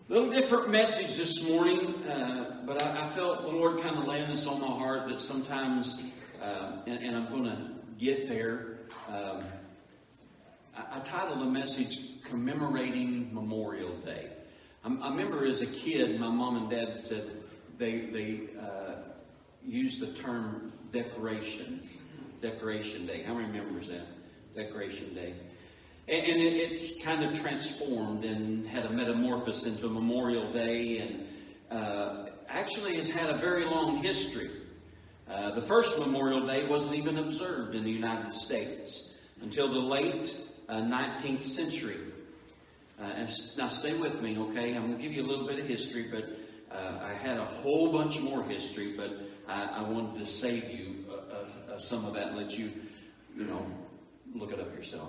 A little different message this morning, but I felt the Lord kind of laying this on my heart that sometimes, and I'm going to get there. I titled the message, Commemorating Memorial Day. I remember as a kid, my mom and dad said they used the term Decoration Day. How many remembers that? Decoration Day. And it's kind of transformed and had a metamorphosis into Memorial Day, and actually has had a very long history. The first Memorial Day wasn't even observed in the United States until the late 19th century. Now stay with me, okay? I'm going to give you a little bit of history, but I had a whole bunch more history, but I wanted to save you some of that and let you look it up yourself.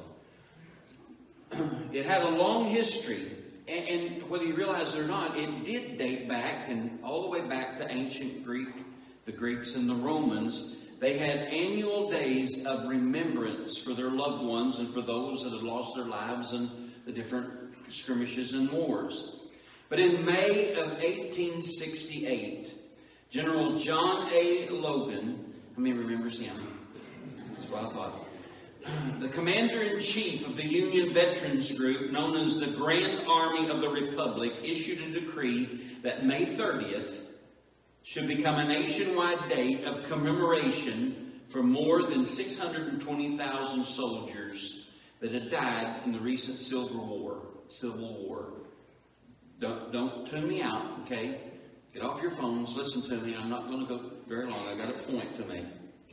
It had a long history, and whether you realize it or not, it did date back and all the way back to ancient Greek, the Greeks and the Romans. They had annual days of remembrance for their loved ones and for those that had lost their lives in the different skirmishes and wars. But in May of 1868, General John A. Logan, how many remembers him? That's what I thought. The commander-in-chief of the Union Veterans Group, known as the Grand Army of the Republic, issued a decree that May 30th should become a nationwide day of commemoration for more than 620,000 soldiers that had died in the recent Civil War. Don't tune me out, okay? Get off your phones, listen to me. I'm not going to go very long. I've got a point to make.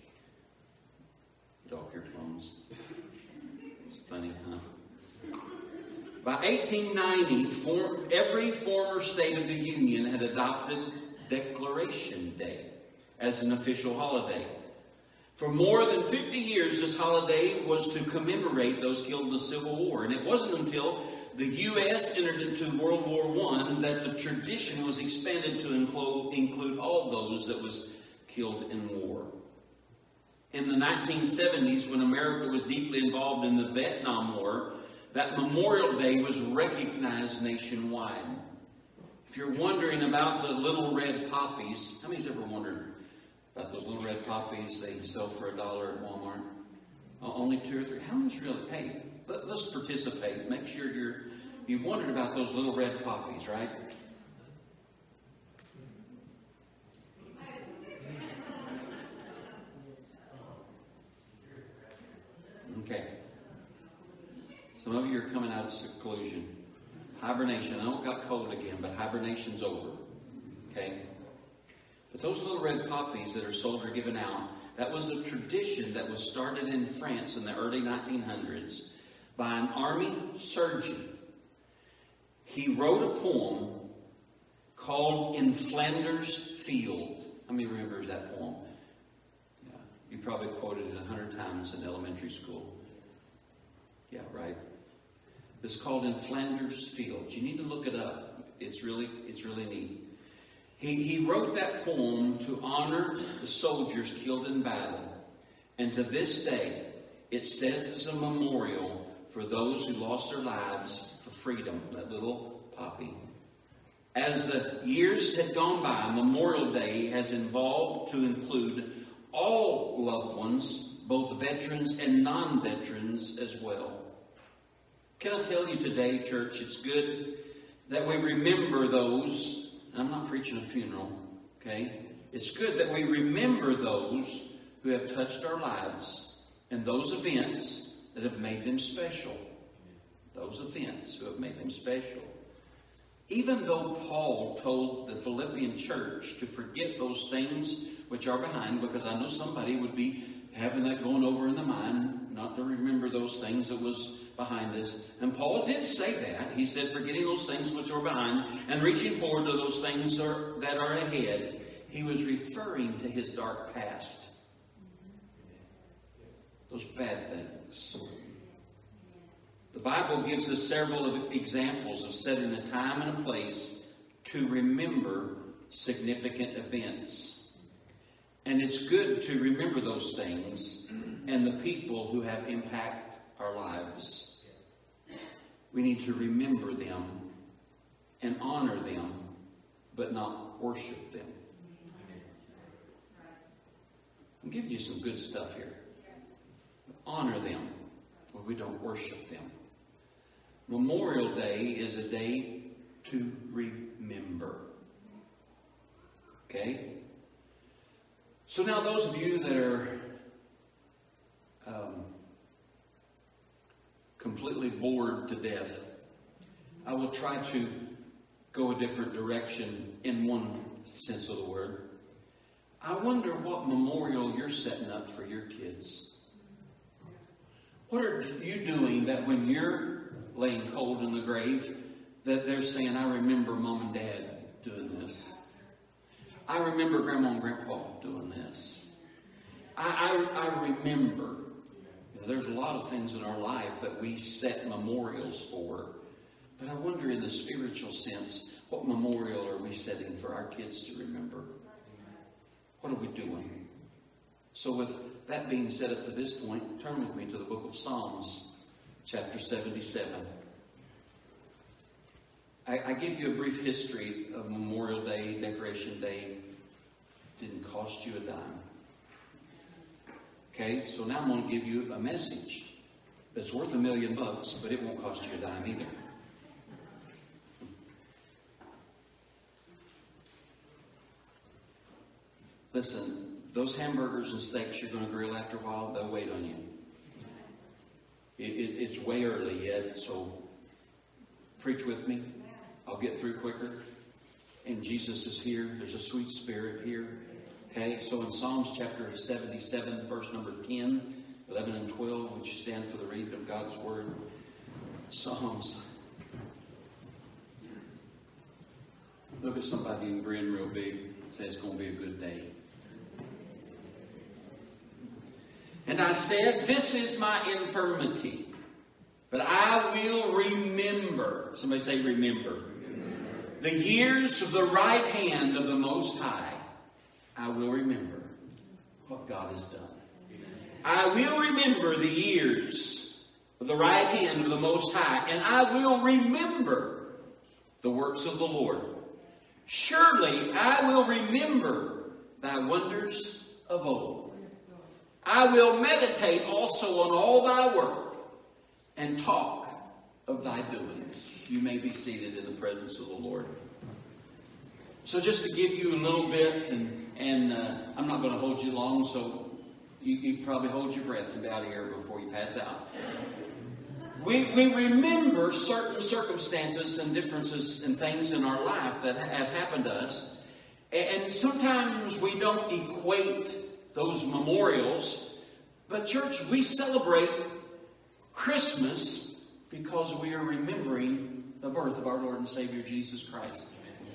Get off your phones. It's funny, huh? By 1890, every former state of the Union had adopted Declaration Day as an official holiday. For more than 50 years, this holiday was to commemorate those killed in the Civil War. And it wasn't until the U.S. entered into World War I that the tradition was expanded to include all those that was killed in war. In the 1970s, when America was deeply involved in the Vietnam War, that Memorial Day was recognized nationwide. If you're wondering about the little red poppies, how many's ever wondered about those little red poppies they sell for $1 at Walmart? Only 2 or 3. How many's really? Hey, let's participate. Make sure you've wondered about those little red poppies, right? Okay. Some of you are coming out of seclusion. Hibernation. I don't got cold again, but hibernation's over. Okay? But those little red poppies that are sold or given out, that was a tradition that was started in France in the early 1900s by an army surgeon. He wrote a poem called In Flanders Field. How many remembers that poem? Yeah, you probably quoted it 100 times in elementary school. Yeah, right. It's called In Flanders Field. You need to look it up. It's really neat. He wrote that poem to honor the soldiers killed in battle. And to this day, it stands as a memorial for those who lost their lives for freedom, that little poppy. As the years had gone by, Memorial Day has evolved to include all loved ones, both veterans and non-veterans as well. Can I tell you today, church, it's good that we remember those. I'm not preaching a funeral, okay? It's good that we remember those who have touched our lives and those events that have made them special. Those events who have made them special. Even though Paul told the Philippian church to forget those things which are behind, because I know somebody would be having that going over in the mind, not to remember those things that was behind us. And Paul did say that. He said, forgetting those things which are behind and reaching forward to those things that are ahead. He was referring to his dark past. Those bad things. The Bible gives us several examples of setting a time and a place to remember significant events. And it's good to remember those things and the people who have impacted our lives. We need to remember them and honor them, but not worship them. I'm giving you some good stuff here. Honor them, but we don't worship them. Memorial Day is a day to remember. Okay? So now those of you that are completely bored to death, I will try to go a different direction in one sense of the word. I wonder what memorial you're setting up for your kids. What are you doing that when you're laying cold in the grave, that they're saying, I remember Mom and Dad doing this. I remember Grandma and Grandpa doing this. I remember. You know, there's a lot of things in our life that we set memorials for. But I wonder in the spiritual sense, what memorial are we setting for our kids to remember? What are we doing? So with that being said up to this point, turn with me to the book of Psalms, chapter 77. I give you a brief history of Memorial Day, Decoration Day. Didn't cost you a dime. Okay, so now I'm going to give you a message that's worth $1 million, but it won't cost you a dime either. Listen, those hamburgers and steaks you're going to grill after a while, they'll wait on you. It's way early yet, so preach with me. I'll get through quicker. And Jesus is here. There's a sweet spirit here. Okay, so in Psalms chapter 77, verse number 10, 11 and 12, would you stand for the reading of God's Word? Psalms. Look at somebody and grin real big. Say it's going to be a good day. And I said, this is my infirmity, but I will remember. Somebody say remember. The years of the right hand of the Most High. I will remember what God has done. I will remember the years of the right hand of the Most High, and I will remember the works of the Lord. Surely I will remember thy wonders of old. I will meditate also on all thy work and talk of thy doings. You may be seated in the presence of the Lord. So just to give you a little bit, and I'm not going to hold you long, so you probably hold your breath and be out of here before you pass out. We remember certain circumstances and differences and things in our life that have happened to us. And sometimes we don't equate those memorials. But church, we celebrate Christmas because we are remembering the birth of our Lord and Savior Jesus Christ.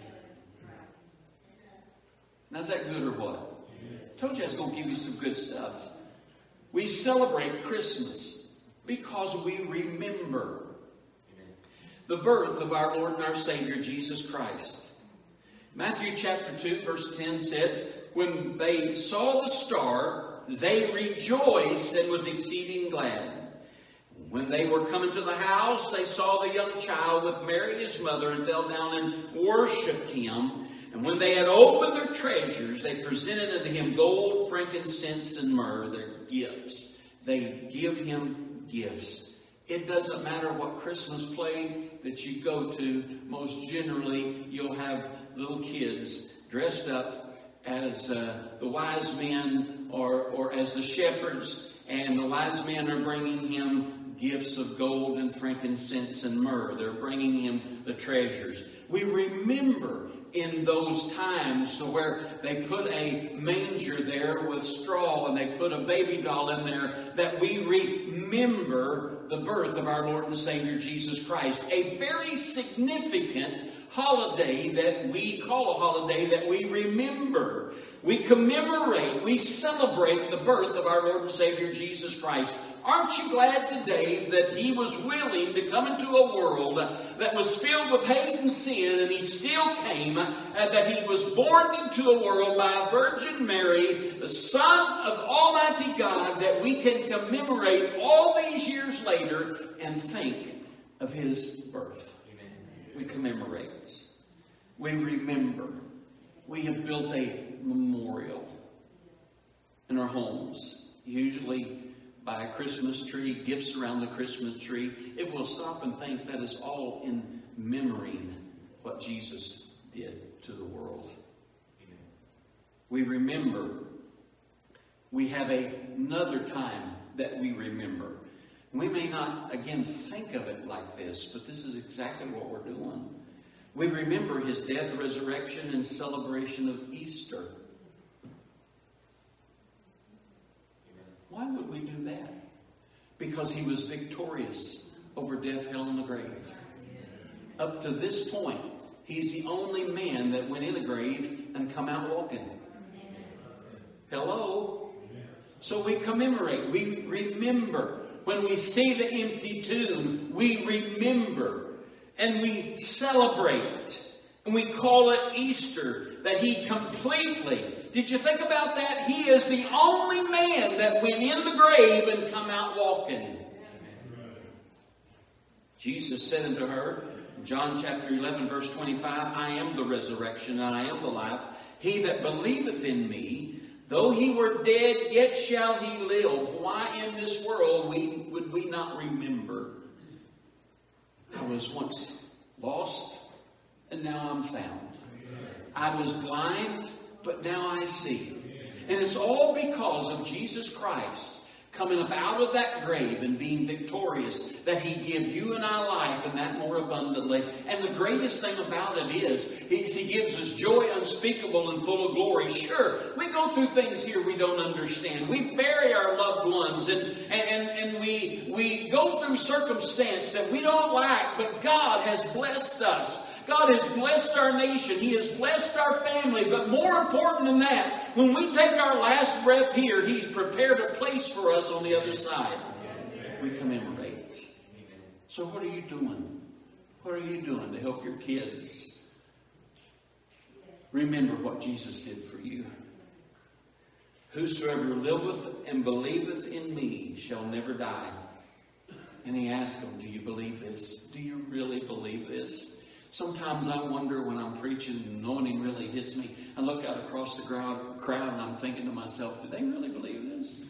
Now, is that good or what? I told you I was going to give you some good stuff. We celebrate Christmas because we remember the birth of our Lord and our Savior Jesus Christ. Matthew chapter 2 verse 10 said, when they saw the star, they rejoiced and was exceeding glad. When they were coming to the house, they saw the young child with Mary his mother and fell down and worshipped him. And when they had opened their treasures, they presented unto him gold, frankincense, and myrrh, their gifts. They give him gifts. It doesn't matter what Christmas play that you go to. Most generally, you'll have little kids dressed up as the wise men or as the shepherds. And the wise men are bringing him gifts of gold and frankincense and myrrh. They're bringing him the treasures. We remember in those times to where they put a manger there with straw and they put a baby doll in there, that we remember the birth of our Lord and Savior Jesus Christ. A very significant holiday that we call a holiday that we remember. We commemorate, we celebrate the birth of our Lord and Savior Jesus Christ. Aren't you glad today that He was willing to come into a world that was filled with hate and sin, and He still came, and that He was born into a world by a Virgin Mary, the Son of Almighty God, that we can commemorate all these years later and think of His birth. We commemorate. We remember. We have built a memorial in our homes, usually by a Christmas tree, gifts around the Christmas tree. If we'll stop and think, that is all in memorying what Jesus did to the world. Amen. We remember. We have another time that we remember. We may not, again, think of it like this, but this is exactly what we're doing. We remember his death, resurrection, and celebration of Easter. Why would we do that? Because he was victorious over death, hell, and the grave. Up to this point, he's the only man that went in the grave and come out walking. Hello? So we commemorate. We remember. When we see the empty tomb, we remember. And we celebrate. And we call it Easter. That he completely... Did you think about that? He is the only man that went in the grave and come out walking. Jesus said unto her, John chapter 11 verse 25, I am the resurrection and I am the life. He that believeth in me, though he were dead, yet shall he live. Why in this world would we not remember? I was once lost and now I'm found. I was blind, but now I see. And it's all because of Jesus Christ coming up out of that grave and being victorious, that he give you and I life, and that more abundantly. And the greatest thing about it is he gives us joy unspeakable and full of glory. Sure, we go through things here we don't understand. We bury our loved ones, and we go through circumstance that we don't like, but God has blessed us. God has blessed our nation. He has blessed our family. But more important than that, when we take our last breath here, he's prepared a place for us on the other side. We commemorate. So what are you doing? What are you doing to help your kids remember what Jesus did for you? Whosoever liveth and believeth in me shall never die. And he asked them, do you believe this? Do you really believe this? Sometimes I wonder when I'm preaching and anointing really hits me. I look out across the crowd and I'm thinking to myself, do they really believe this?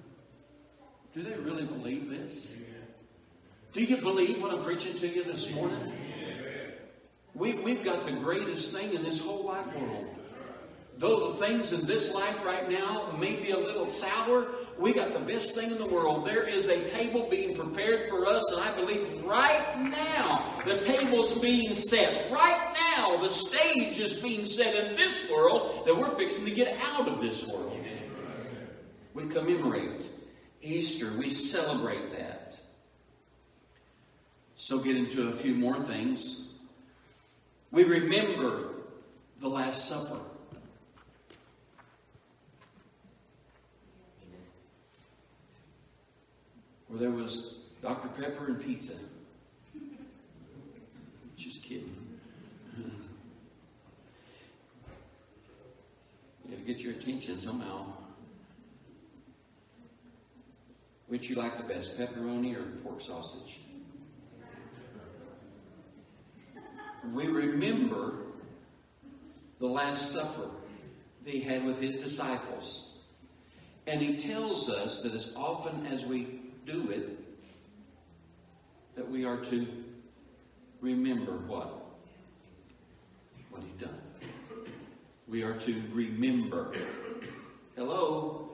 Do they really believe this? Do you believe what I'm preaching to you this morning? We've got the greatest thing in this whole wide world. Though the things in this life right now may be a little sour, we got the best thing in the world. There is a table being prepared for us, and I believe right now the table's being set. Right now the stage is being set in this world that we're fixing to get out of this world. We commemorate Easter. We celebrate that. So get into a few more things. We remember the Last Supper. Where there was Dr. Pepper and pizza. Just kidding. You got to get your attention somehow. Which you like the best, pepperoni or pork sausage? We remember the Last Supper that he had with his disciples. And he tells us that as often as we do it, that we are to remember what he's done. We are to remember. Hello?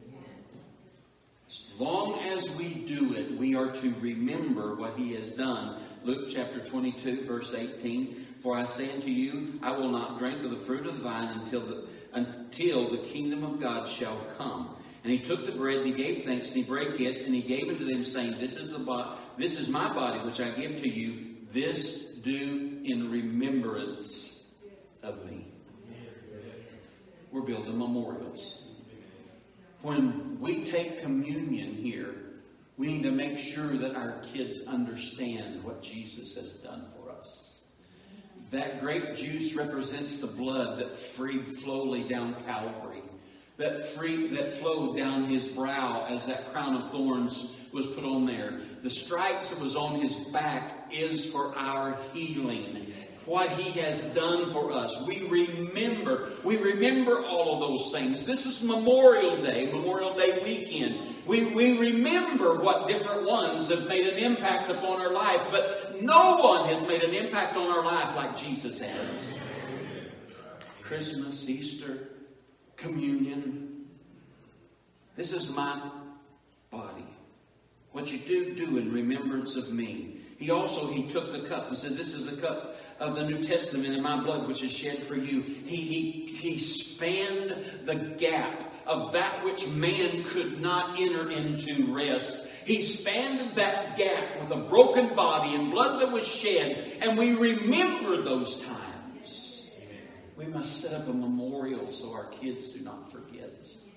As long as we do it, we are to remember what he has done. Luke chapter 22, verse 18. For I say unto you, I will not drink of the fruit of the vine until the kingdom of God shall come. And he took the bread, and he gave thanks, and he brake it, and he gave it to them, saying, This is my body, which I give to you. This do in remembrance of me. We're building memorials. When we take communion here, we need to make sure that our kids understand what Jesus has done for us. That grape juice represents the blood that flowed down Calvary. That flowed down his brow as that crown of thorns was put on there. The stripes that was on his back is for our healing. What He has done for us. We remember all of those things. This is Memorial Day weekend. We remember what different ones have made an impact upon our life, but no one has made an impact on our life like Jesus has. Christmas, Easter, communion. This is my body. What you do in remembrance of me. He took the cup and said, this is a cup of the New Testament in my blood, which is shed for you. He spanned the gap of that which man could not enter into rest. He spanned that gap with a broken body and blood that was shed, and we remember those times. We must set up a memorial so our kids do not forget.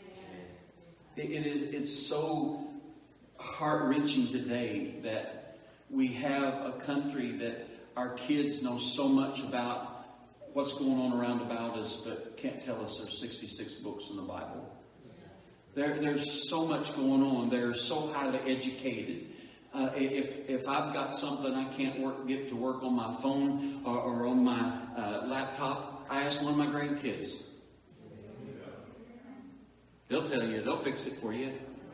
It's so heart-wrenching today that we have a country that our kids know so much about what's going on around about us, but can't tell us there's 66 books in the Bible. There's so much going on. They're so highly educated. If I've got something I can't get to work on my phone or on my laptop, I ask one of my grandkids. They'll tell you. They'll fix it for you.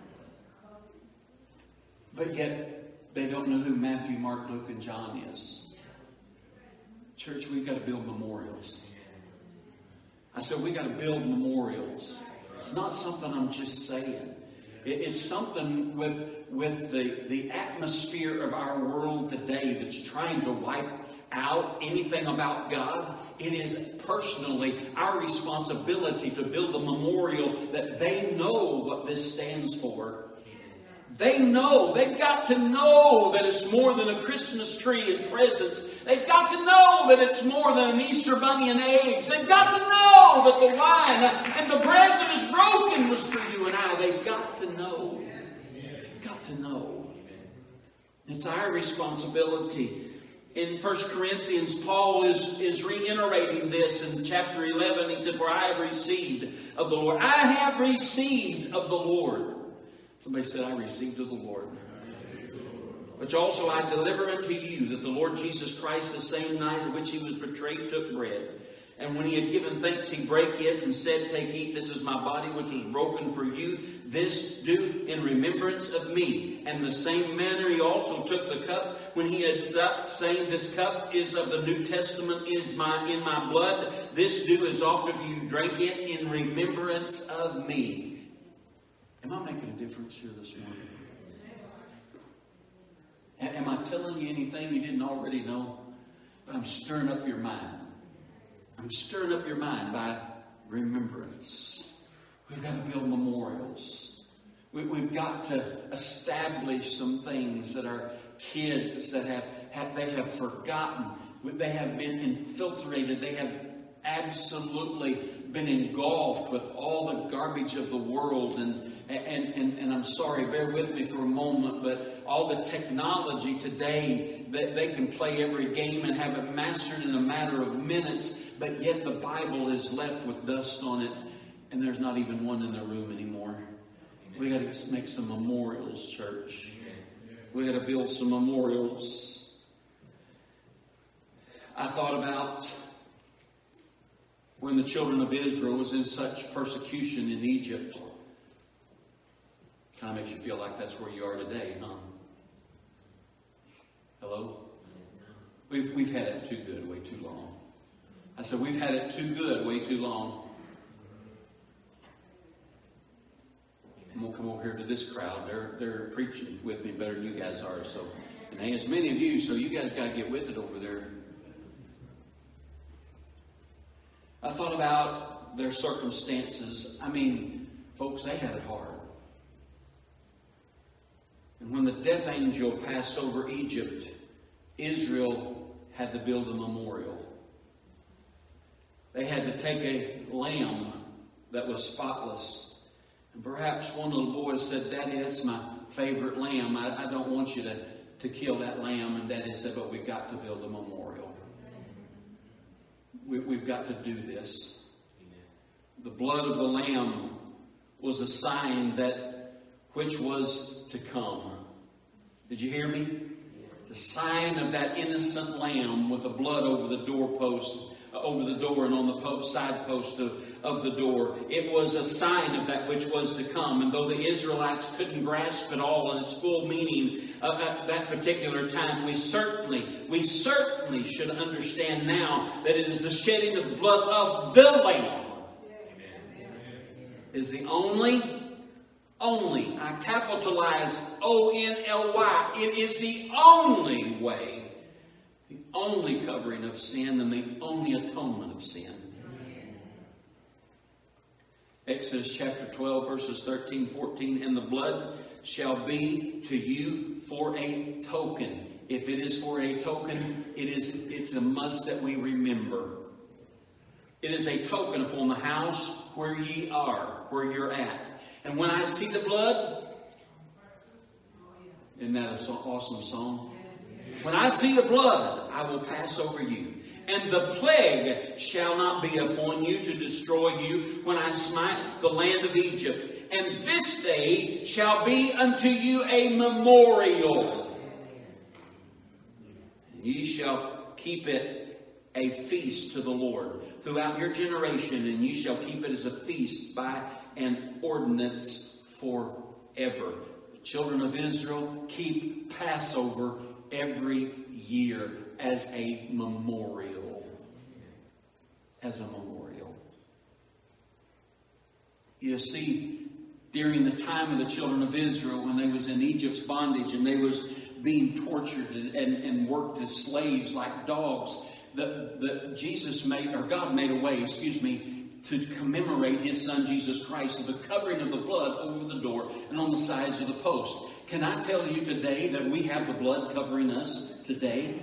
But yet, they don't know who Matthew, Mark, Luke, and John is. Church, we've got to build memorials. I said we've got to build memorials. It's not something I'm just saying. It's something with the atmosphere of our world today that's trying to wipe out anything about God. It is personally our responsibility to build a memorial that they know what this stands for. They know, they've got to know that it's more than a Christmas tree and presents. They've got to know that it's more than an Easter bunny and eggs. They've got to know that the wine and the bread that is broken was for you and I. They've got to know. They've got to know. It's our responsibility. In 1 Corinthians, Paul is reiterating this in chapter 11. He said, for I have received of the Lord. I have received of the Lord. Somebody said, I received of the Lord. Which also I deliver unto you, that the Lord Jesus Christ, the same night in which He was betrayed, took bread. And when He had given thanks, He brake it and said, take, eat, this is my body which was broken for you. This do in remembrance of me. And the same manner He also took the cup when He had supped, saying, this cup is of the New Testament, is in my blood. This do as often as you drink it in remembrance of me. Am I making a difference here this morning? Am I telling you anything you didn't already know? But I'm stirring up your mind. I'm stirring up your mind by remembrance. We've got to build memorials. We've got to establish some things that our kids that have forgotten. They have been infiltrated. They have absolutely been engulfed with all the garbage of the world. And I'm sorry, bear with me for a moment, but all the technology today, they can play every game and have it mastered in a matter of minutes, but yet the Bible is left with dust on it, and there's not even one in the room anymore. We got to make some memorials, church. We got to build some memorials. I thought about when the children of Israel was in such persecution in Egypt. Kind of makes you feel like that's where you are today, huh? Hello? We've had it too good way too long. I said we've had it too good way too long. I'm going to come over here to this crowd. They're preaching with me better than you guys are. So, and there's many of you, so you guys got to get with it over there. I thought about their circumstances. I mean, folks, they had it hard. And when the death angel passed over Egypt, Israel had to build a memorial. They had to take a lamb that was spotless. And perhaps one of the boys said, Daddy, that's my favorite lamb. I don't want you to kill that lamb. And Daddy said, but we've got to build a memorial. We've got to do this. The blood of the lamb was a sign that which was to come. Did you hear me? The sign of that innocent lamb with the blood over the doorpost, over the door and on the side post of the door. It was a sign of that which was to come. And though the Israelites couldn't grasp it all in its full meaning at that particular time, we certainly should understand now that it is the shedding of the blood of the Lamb. Is the only, I capitalize O-N-L-Y. It is the only way, the only covering of sin, and the only atonement of sin. Exodus chapter 12, verses 13, 14. And the blood shall be to you for a token. If it is for a token, it's a must that we remember. It is a token upon the house where ye are, where you're at. And when I see the blood, isn't that an awesome song? When I see the blood, I will pass over you. And the plague shall not be upon you to destroy you when I smite the land of Egypt. And this day shall be unto you a memorial. And ye shall keep it a feast to the Lord throughout your generation, and ye shall keep it as a feast by an ordinance forever. The children of Israel keep Passover every year as a memorial. As a memorial. You see, during the time of the children of Israel, when they was in Egypt's bondage and they was being tortured and worked as slaves like dogs, God made a way, to commemorate His Son Jesus Christ with the covering of the blood over the door and on the sides of the post. Can I tell you today that we have the blood covering us today?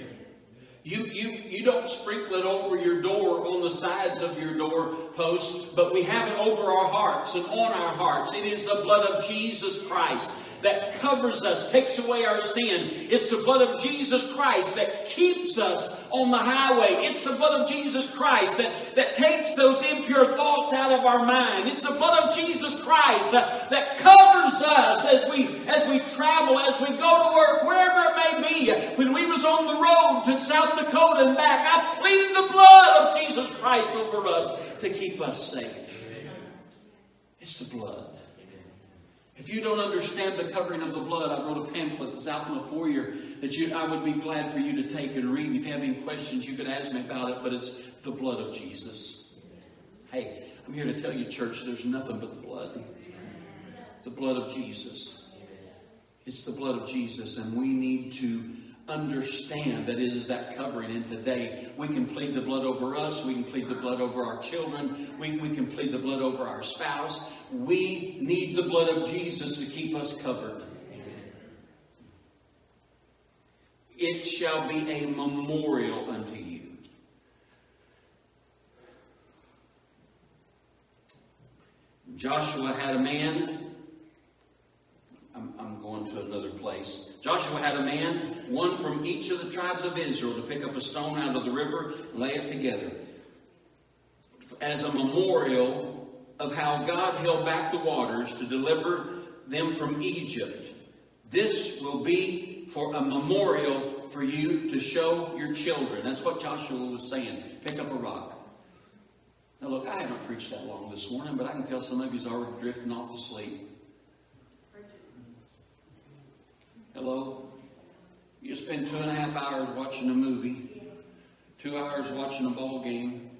You don't sprinkle it over your door on the sides of your door post, but we have it over our hearts and on our hearts. It is the blood of Jesus Christ that covers us, takes away our sin. It's the blood of Jesus Christ that keeps us on the highway. It's the blood of Jesus Christ that takes those impure thoughts out of our mind. It's the blood of Jesus Christ that covers us as we travel, as we go to work, wherever it may be. When we was on the road to South Dakota and back, I pleaded the blood of Jesus Christ over us to keep us safe. It's the blood. If you don't understand the covering of the blood, I wrote a pamphlet that's out in the foyer that I would be glad for you to take and read. If you have any questions, you could ask me about it, but it's the blood of Jesus. Hey, I'm here to tell you, church, there's nothing but the blood. The blood of Jesus. It's the blood of Jesus, and we need to understand that it is that covering. And today we can plead the blood over us. We can plead the blood over our children. We can plead the blood over our spouse. We need the blood of Jesus to keep us covered. It shall be a memorial unto you. Joshua had a man. I'm going to another place. Joshua had a man, one from each of the tribes of Israel, to pick up a stone out of the river and lay it together as a memorial of how God held back the waters to deliver them from Egypt. This will be for a memorial for you to show your children. That's what Joshua was saying. Pick up a rock. Now look, I haven't preached that long this morning, but I can tell some of you's already drifting off to sleep. Hello? You spend 2.5 hours watching a movie, 2 hours watching a ball game,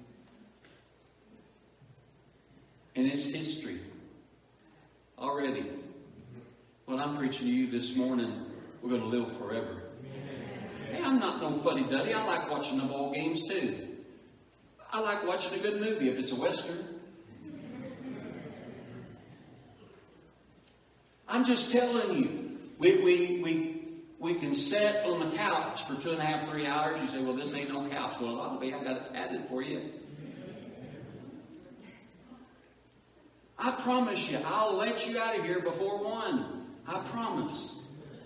and it's history already. When I'm preaching to you this morning, we're going to live forever. Hey, I'm not no fuddy-duddy. I like watching the ball games too. I like watching a good movie if it's a Western. I'm just telling you. We can sit on the couch for 2.5, 3 hours. You say, well, this ain't no couch. Well, it ought to be. I got it padded for you. I promise you, I'll let you out of here before 1. I promise.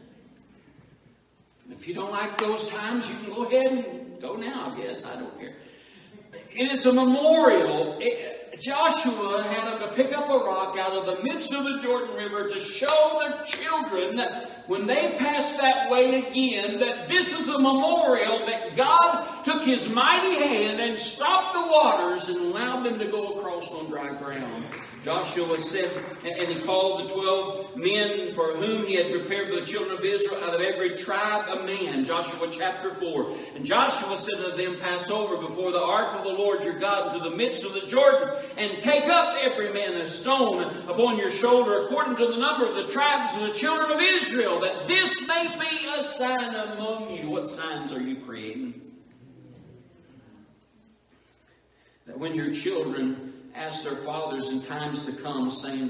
If you don't like those times, you can go ahead and go now, I guess. I don't care. It is a memorial. Joshua had them to pick up a rock out of the midst of the Jordan River to show their children when they pass that way again, that this is a memorial that God took His mighty hand and stopped the waters and allowed them to go across on dry ground. Joshua said, and he called the 12 men for whom he had prepared for the children of Israel out of every tribe a man. Joshua chapter 4. And Joshua said to them, pass over before the ark of the Lord your God into the midst of the Jordan, and take up every man a stone upon your shoulder, according to the number of the tribes of the children of Israel, that this may be a sign among you. What signs are you creating? That when your children ask their fathers in times to come, saying,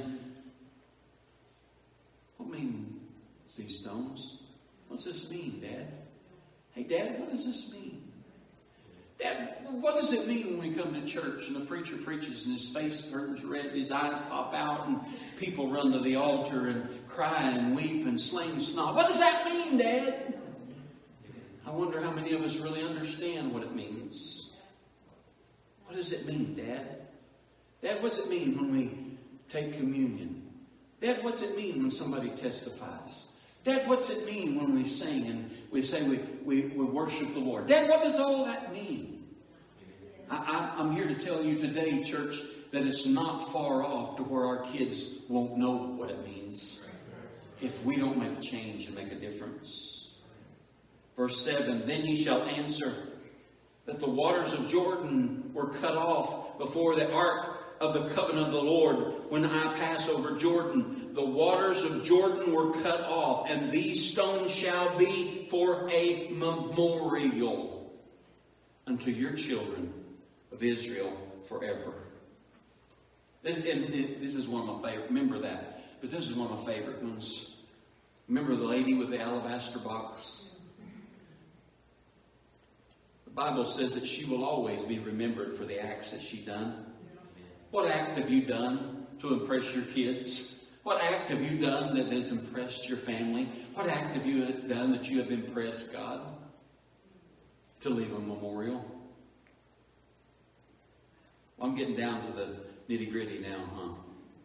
what mean these stones? What's this mean, Dad? Hey, Dad, what does this mean? Dad, what does it mean when we come to church and the preacher preaches and his face turns red, his eyes pop out, and people run to the altar and cry and weep and sling snot? What does that mean, Dad? I wonder how many of us really understand what it means. What does it mean, Dad? Dad, what's it mean when we take communion? Dad, what's it mean when somebody testifies? Dad, what's it mean when we sing and we say we worship the Lord? Dad, what does all that mean? I'm here to tell you today, church, that it's not far off to where our kids won't know what it means if we don't make a change and make a difference. Verse 7, then ye shall answer that the waters of Jordan were cut off before the ark of the covenant of the Lord. When I pass over Jordan, the waters of Jordan were cut off, and these stones shall be for a memorial unto your children of Israel forever. This is one of my favorite. Remember that. But this is one of my favorite ones. Remember the lady with the alabaster box? The Bible says that she will always be remembered for the acts that she done. What act have you done to impress your kids? What act have you done that has impressed your family? What act have you done that you have impressed God? To leave a memorial. Well, I'm getting down to the nitty-gritty now, huh?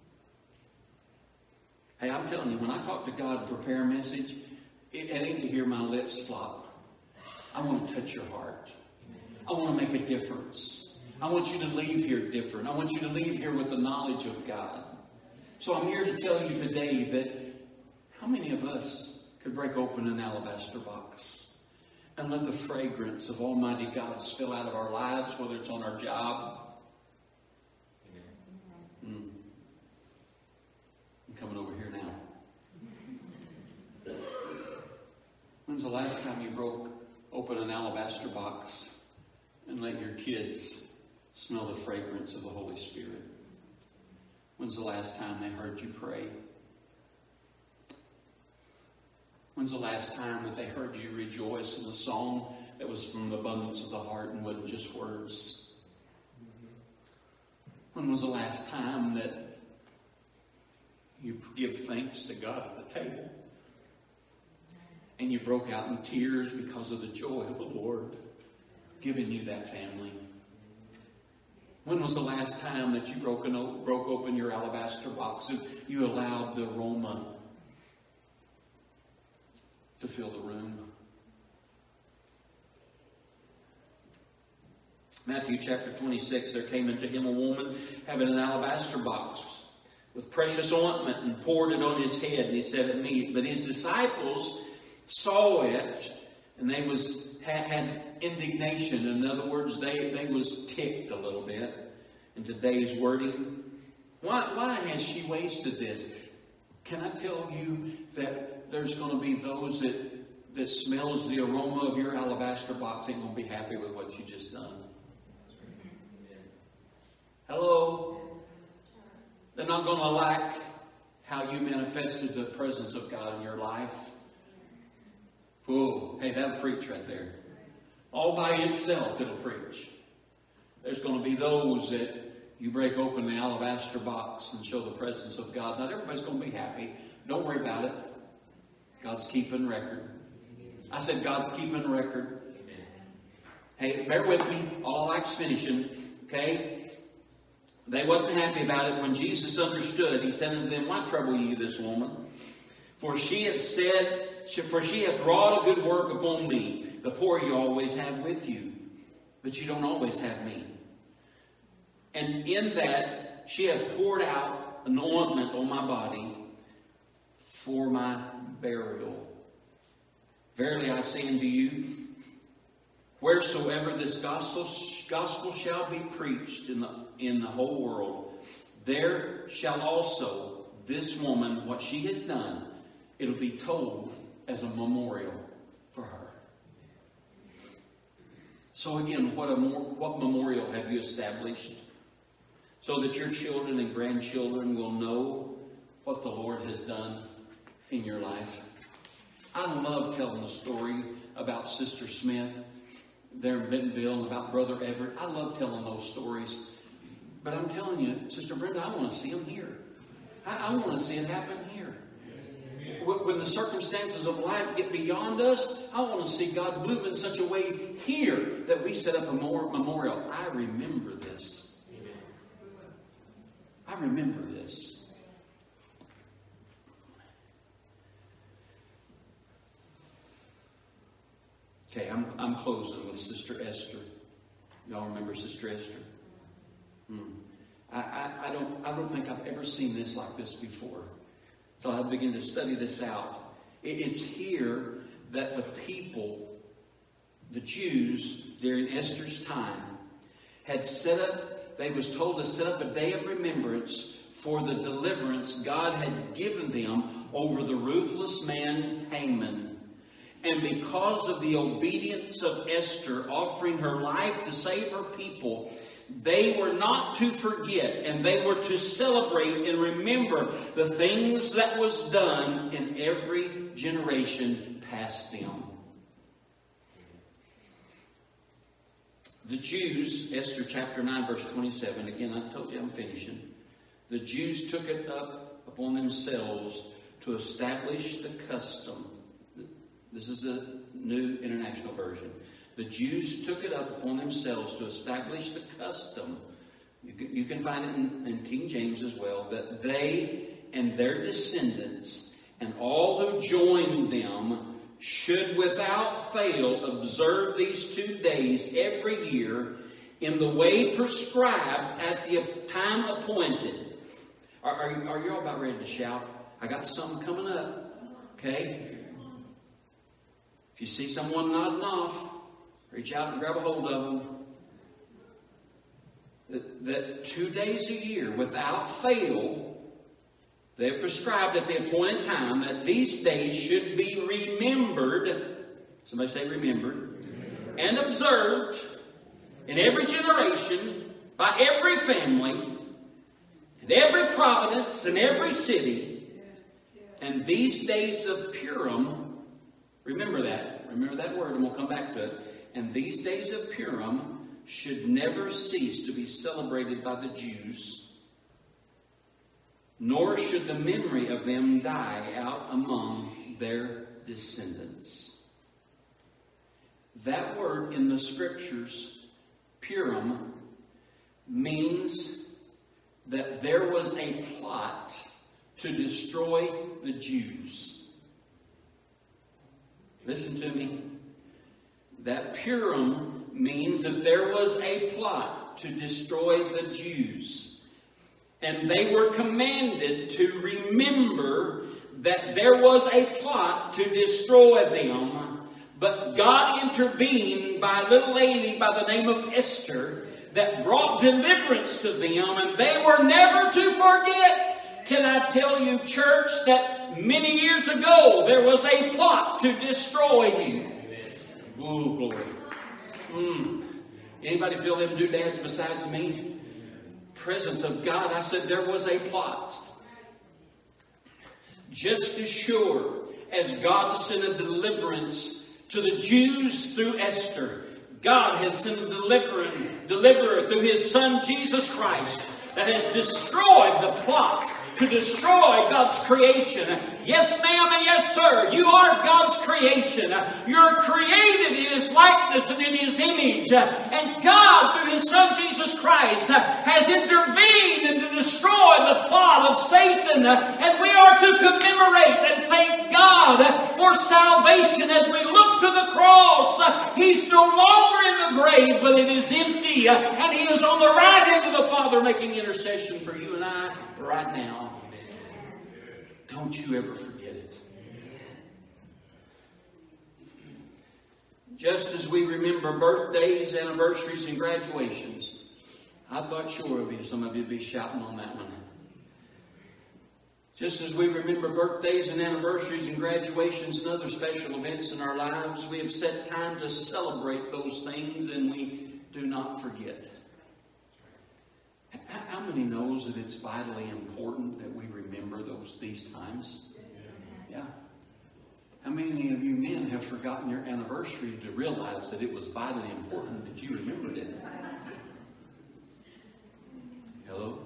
Hey, I'm telling you, when I talk to God and prepare a message, it ain't to hear my lips flop. I want to touch your heart. I want to make a difference. I want you to leave here different. I want you to leave here with the knowledge of God. So I'm here to tell you today that how many of us could break open an alabaster box and let the fragrance of Almighty God spill out of our lives, whether it's on our job? I'm coming over here now. When's the last time you broke open an alabaster box and let your kids smell the fragrance of the Holy Spirit? When's the last time they heard you pray? When's the last time that they heard you rejoice in a song that was from the abundance of the heart and wasn't just words? When was the last time that you give thanks to God at the table and you broke out in tears because of the joy of the Lord giving you that family? When was the last time that you broke open your alabaster box and you allowed the aroma to fill the room? Matthew chapter 26, there came unto him a woman having an alabaster box with precious ointment and poured it on his head, and he said it meet. But his disciples saw it, and they had indignation. In other words, they was ticked a little bit in today's wording. Why has she wasted this? Can I tell you that there's going to be those that smells the aroma of your alabaster box ain't going to be happy with what you just done? Hello? They're not going to like how you manifested the presence of God in your life. Whoa, hey, that'll preach right there. All by itself, it'll preach. There's going to be those that you break open the alabaster box and show the presence of God. Not everybody's going to be happy. Don't worry about it. God's keeping record. I said God's keeping record. Hey, bear with me. All acts finishing. Okay? They wasn't happy about it. When Jesus understood, he said unto them, why trouble ye this woman? For she hath wrought a good work upon me. The poor you always have with you, but you don't always have me. And in that she hath poured out an ointment on my body for my burial. Verily I say unto you, wheresoever this gospel shall be preached in the whole world, there shall also this woman, what she has done, it'll be told as a memorial for her. So again, what memorial have you established? So that your children and grandchildren will know what the Lord has done in your life. I love telling the story about Sister Smith there in Bentonville and about Brother Everett. I love telling those stories. But I'm telling you, Sister Brenda, I want to see them here. I want to see it happen here. When the circumstances of life get beyond us, I want to see God move in such a way here that we set up a memorial. I remember this. I remember this. Okay, I'm closing with Sister Esther. Y'all remember Sister Esther? I don't think I've ever seen this like this before. So I began to study this out. It's here that the people, the Jews, during Esther's time, had set up, they was told to set up a day of remembrance for the deliverance God had given them over the ruthless man Haman. And because of the obedience of Esther, offering her life to save her people, they were not to forget, and they were to celebrate and remember the things that was done in every generation past them. The Jews, Esther chapter 9, verse 27, again, I told you I'm finishing. The Jews took it up upon themselves to establish the custom. This is a New International Version. The Jews took it up upon themselves to establish the custom. You can find it in King James as well, that they and their descendants and all who joined them should without fail observe these 2 days every year in the way prescribed at the time appointed. Are you all about ready to shout? I got something coming up. Okay? If you see someone nodding off, reach out and grab a hold of them. That 2 days a year, without fail, they have prescribed at the appointed time that these days should be remembered. Somebody say remembered. And observed in every generation, by every family, and every province, and every city. And these days of Purim, remember that word, and we'll come back to it. And these days of Purim should never cease to be celebrated by the Jews, nor should the memory of them die out among their descendants. That word in the Scriptures, Purim, means that there was a plot to destroy the Jews. Listen to me. That Purim means that there was a plot to destroy the Jews. And they were commanded to remember that there was a plot to destroy them. But God intervened by a little lady by the name of Esther that brought deliverance to them, and they were never to forget. Can I tell you, church, that many years ago there was a plot to destroy you? Oh, glory. Anybody feel them doodads besides me? Presence of God. I said there was a plot. Just as sure as God sent a deliverance to the Jews through Esther, God has sent a deliverer through His Son Jesus Christ that has destroyed the plot to destroy God's creation. Yes, ma'am, and yes, sir. You are God's creation. You're created in His likeness and in His image. And God, through His Son Jesus Christ, has intervened to destroy the plot of Satan. And we are are to commemorate and thank God for salvation as we look to the cross. He's no longer in the grave, but it is empty. And He is on the right hand of the Father making intercession for you and I right now. Don't you ever forget it. Just as we remember birthdays, anniversaries, and graduations, I thought sure of you, some of you would be shouting on that one. Just as we remember birthdays and anniversaries and graduations and other special events in our lives, we have set time to celebrate those things, and we do not forget. How many knows that it's vitally important that we remember these times? Yeah. How many of you men have forgotten your anniversary to realize that it was vitally important that you remembered it? Hello?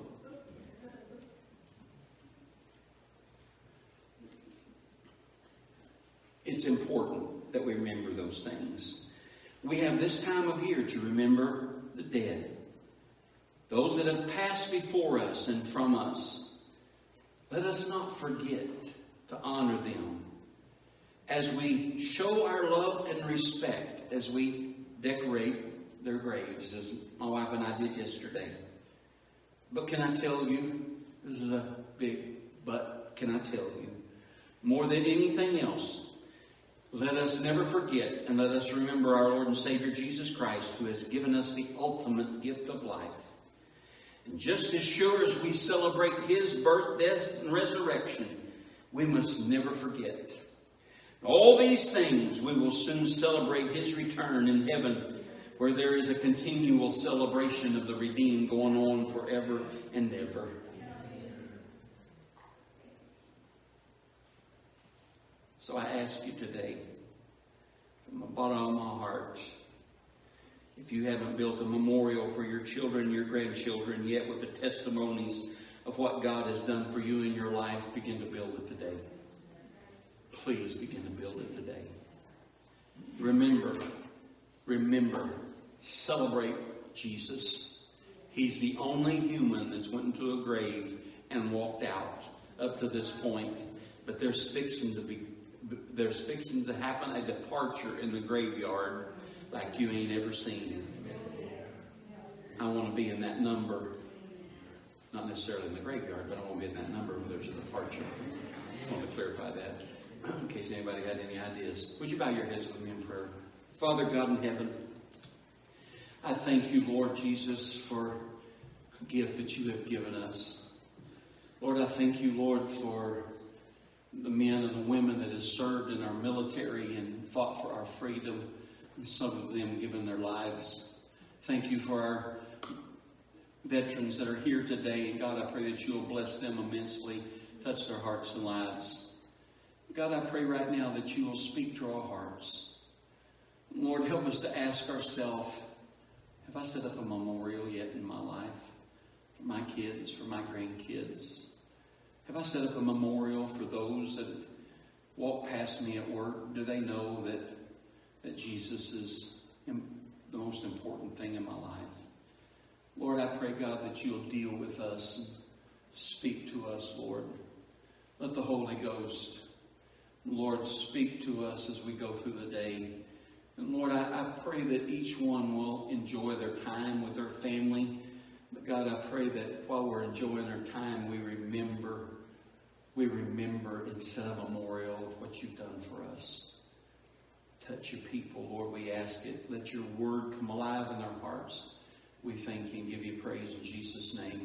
It's important that we remember those things. We have this time of year to remember the dead. Those that have passed before us and from us. Let us not forget to honor them as we show our love and respect as we decorate their graves, as my wife and I did yesterday. But can I tell you, this is a big but, can I tell you, more than anything else, let us never forget and let us remember our Lord and Savior Jesus Christ, who has given us the ultimate gift of life. And just as sure as we celebrate His birth, death, and resurrection, we must never forget. All these things we will soon celebrate His return in heaven, where there is a continual celebration of the redeemed going on forever and ever. So I ask you today, from the bottom of my heart, if you haven't built a memorial for your children and your grandchildren yet with the testimonies of what God has done for you in your life, begin to build it today. Please begin to build it today. Remember, celebrate Jesus. He's the only human that's went into a grave and walked out up to this point. But there's fixing to happen a departure in the graveyard like you ain't ever seen. I want to be in that number. Not necessarily in the graveyard, but I want to be in that number where there's a departure. I want to clarify that in case anybody had any ideas. Would you bow your heads with me in prayer? Father God in heaven, I thank you, Lord Jesus, for the gift that you have given us. Lord, I thank you, Lord, for the men and the women that have served in our military and fought for our freedom, and some of them given their lives. Thank you for our veterans that are here today. And God, I pray that you will bless them immensely, touch their hearts and lives. God, I pray right now that you will speak to our hearts. Lord, help us to ask ourselves, have I set up a memorial yet in my life? For my kids, for my grandkids? Have I set up a memorial for those that walk past me at work? Do they know that Jesus is the most important thing in my life? Lord, I pray, God, that you'll deal with us and speak to us, Lord. Let the Holy Ghost, Lord, speak to us as we go through the day. And Lord, I pray that each one will enjoy their time with their family. But God, I pray that while we're enjoying our time, we remember and set a memorial of what you've done for us. Touch your people, Lord, we ask it. Let your word come alive in their hearts. We thank you and give you praise in Jesus' name.